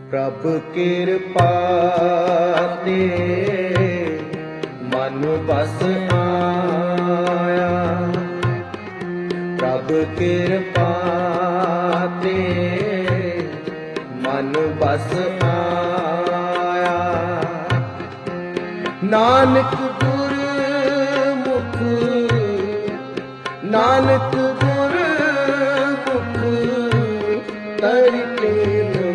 ਪ੍ਰਭ ਕਿਰਪਾ ਤੇ ਮਨ ਬਸ ਆਇਆ। ਪ੍ਰਭ ਕਿਰਪਾ ਤੇ ਮਨ ਬਸ ਆਇਆ। ਨਾਨਕ ਗੁਰਮੁਖ ਨਾਨਕ ਗੁਰਮੁਖ ਤਰਿਕੇ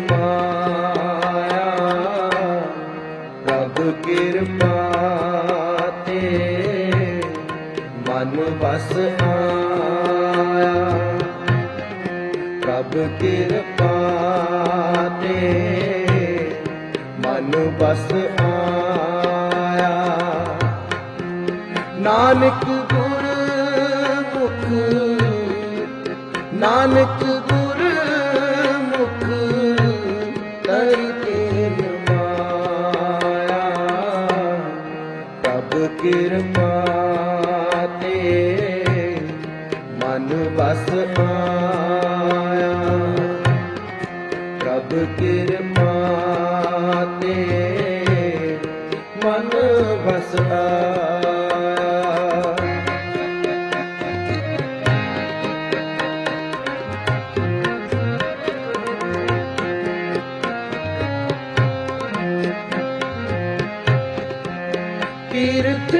ਮਾਇਆ। ਪ੍ਰਭ ਕਿਰਪਾ ਤੇ ਮਨ ਬਸ ਆਇਆ। ਪ੍ਰਭ ਕਿਰਪਾ ਤੇ ਮਨ ਬਸ ਆਇਆ। ਨਾਨਕ ਗੁਰਮੁਖ ਨਾਨਕ ਗੁਰਮੁਖ ਤਰਿਕੇ ਮਾਇਆ। ਪ੍ਰਭ ਕਿਰਪਾ ਤੇ ਮਨ ਬਸ ਆਇਆ। ਪ੍ਰਭ ਕਿਰਪਾ ਤੇ ਮਨ ਬਸ ਆਇਆ। ਤੀਰਥ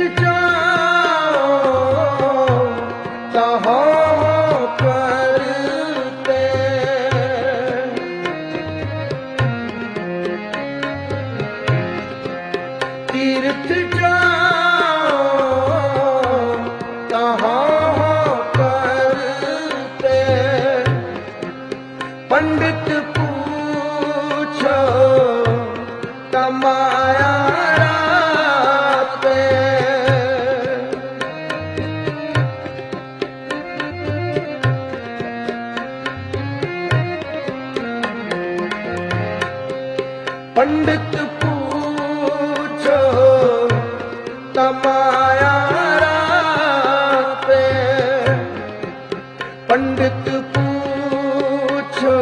ਜਾਓ ਤਹਾਂ ਕਰਤੇ। ਤੀਰਥ ਜਾਓ ਤਹਾਂ ਕਰਤੇ। ਪੰਡਿਤ ਪੂਛੋ ਕਮਾਇਆ ਪੰਡਿਤ ਪੂਛੋ ਤਮਾਇਆ ਰਾਤੇ। ਪੰਡਿਤ ਪੂਛੋ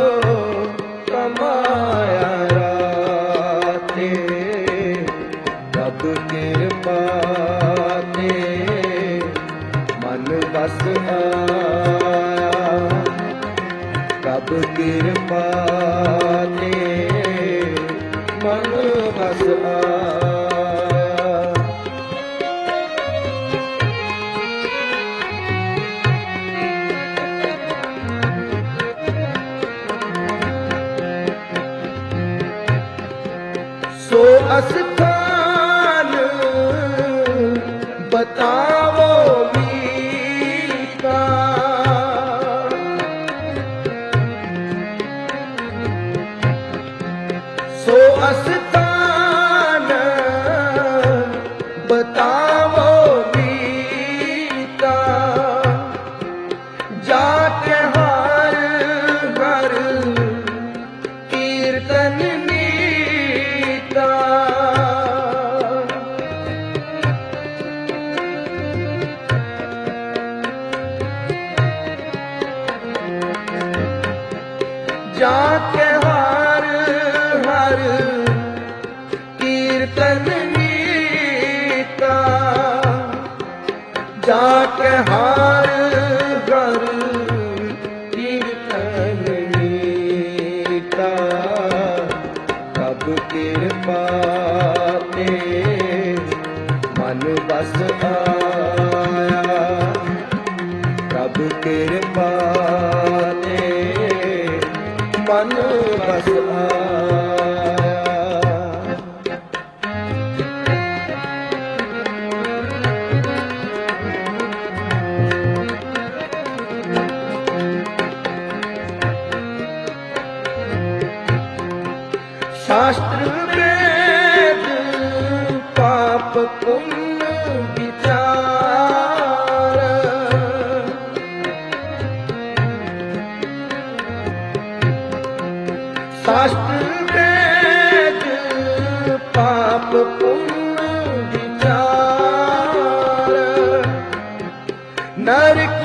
ਤਮਾਇਆ ਰਾਤੇ। ਪ੍ਰਭ ਕਿਰਪਾ ਤੇ ਮਨ ਬਸ ਆਇਆ। ਪ੍ਰਭ ਕਿਰਪਾ ਤੇ ਮਨ ਬਸ ਆਇਆ। ਸੋ ਅਸਥਾਨ ਬਤਾਵੋ ਮੀਤਾ। ਸੋ ਅਸਥਾਨ ਬਤਾਵੋ ਮੀਤਾ। ਜਾ ਕੇ ਹਰ ਹਰ ਕੀਰਤਨ ਨੀਤਾ। ਜਾ ਕੇ ਹਰ ਹਰ ਕੀਰਤਨ ਨੀਤਾ। ਜਾ ਕੇ ਹਰ ਹਰ ਕੀਰਤਨ ਨੀਤਾ। ਪ੍ਰਭ ਕਿਰਪਾ ਤੇ ਮਨ ਬਸ ਆਇਆ। ਪ੍ਰਭ ਕਿਰਪਾ ਤੇ ਮਨ ਬਸ ਆਇਆ। ਸ਼ਾਸਤਰ ਵੇਦ ਪਾਪ ਪੁੰਨ ਵਿਚਾਰ। ਸ਼ਾਸਤਰ ਵੇਦ ਪਾਪ ਪੁੰਨ ਵਿਚਾਰ। ਨਰਕ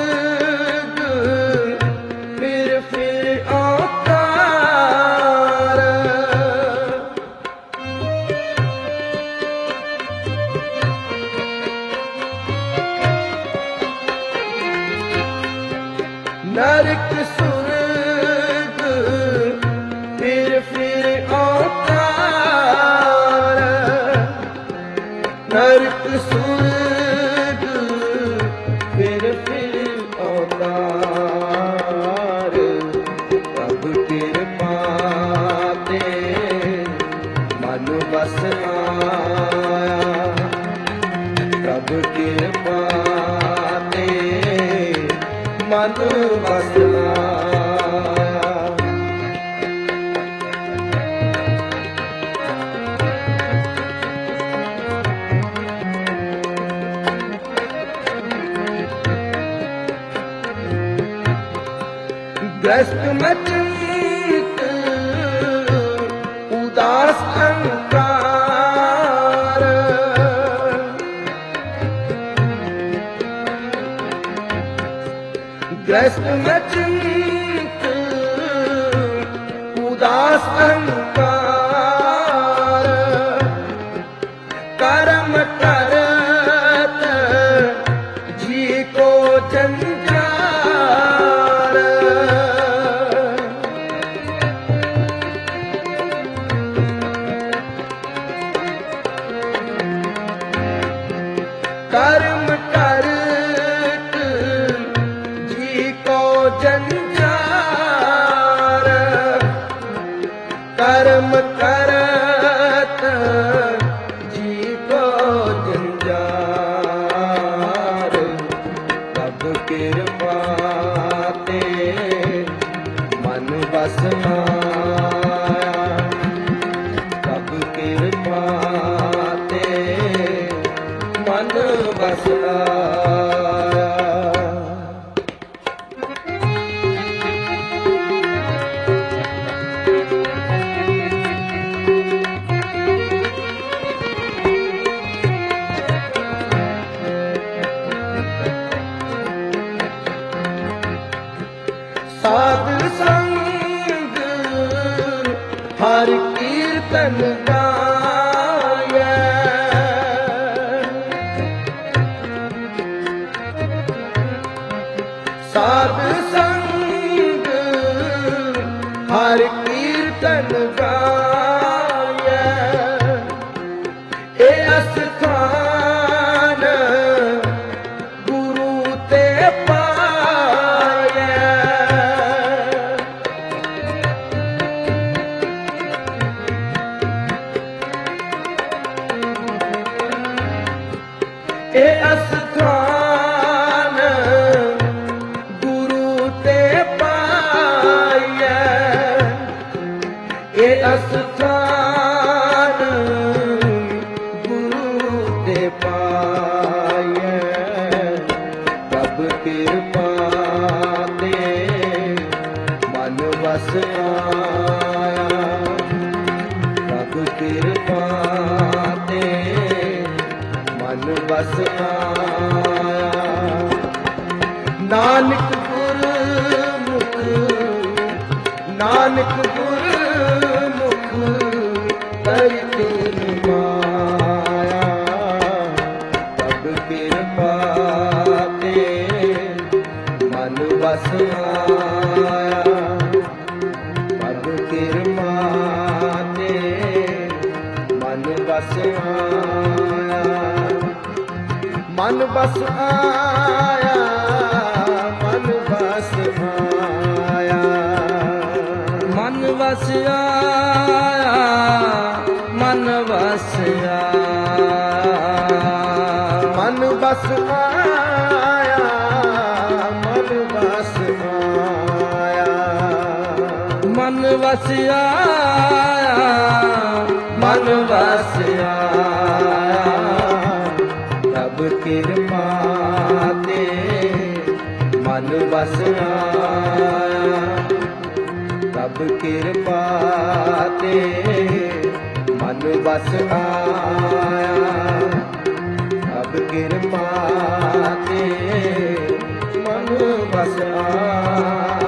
ਸੁਰਗ ਫਿਰ ਔਕਾਰ। नास अहंकार कर्म करत जी को जंजार। कर्म करत जी को जंजार। कर्म करत जी को जंजार। तब कृपा ते मन बस आया। तब कृपा ते मन बस आया। साध संग हर कीर्तन गाया। साध संग हर कीर्तन गाया। ए अस्थान गुरु ते पाया। ए अस्थान गुरु ते पाया। ए अस्थान गुरु ते पाया। तब कृपा ते मन बस आया। तब कृपा ते मन बस आया। नानक गुरमुख नानक गुरमुख करते माया। तब कृपा ते मन बस आया। तब कृपा ते मन बस आया। मन बस आया। मन बस आया। मन बस आया। मन बस आया। मन बस आया। मन बस आया। मन बस आया। मन बस आया। तब कृपा ते मन बस आया। तब कृपा ते मन बस आया। तब कृपा ते मन बस आया।